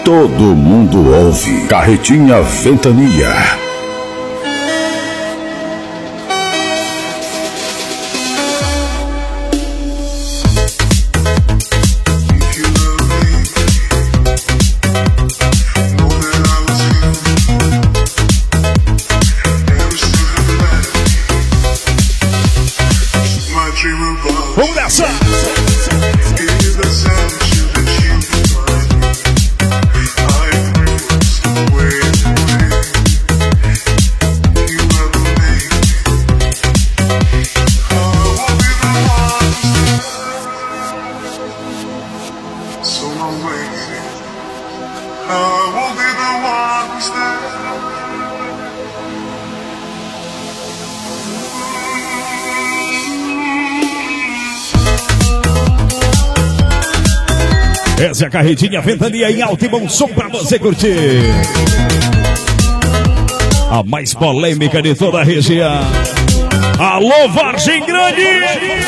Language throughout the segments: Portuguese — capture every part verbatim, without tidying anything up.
todo mundo ouve. Carretinha Ventania. Vamos nessa! Essa é a Carretinha Ventania em alto e bom som pra você curtir. A mais polêmica de toda a região. Alô, Vargem Grande!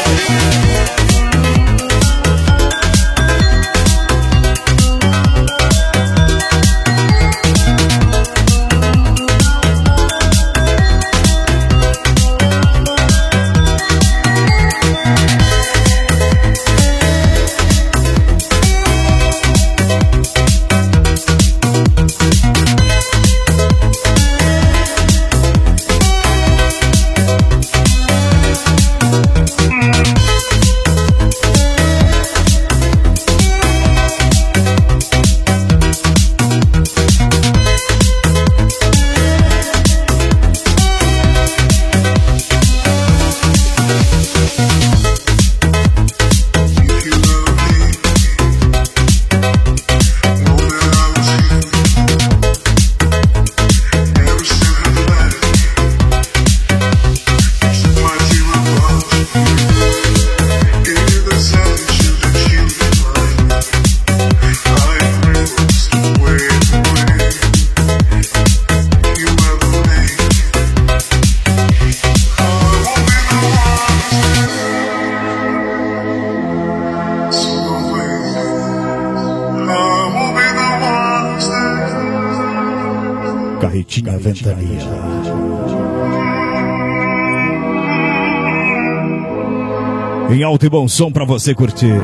Carretinha Ventania. Em alto e bom som pra você curtir.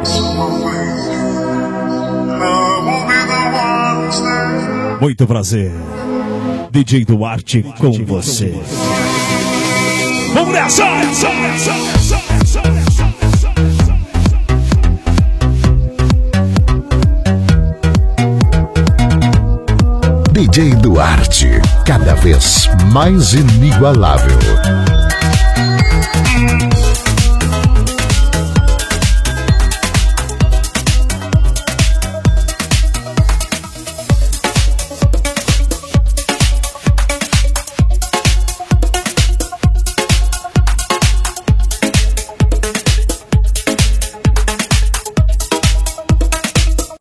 Muito prazer, D J Duarte com você. Vamos nessa! Essa, essa, essa, essa, essa. D J Duarte, cada vez mais inigualável.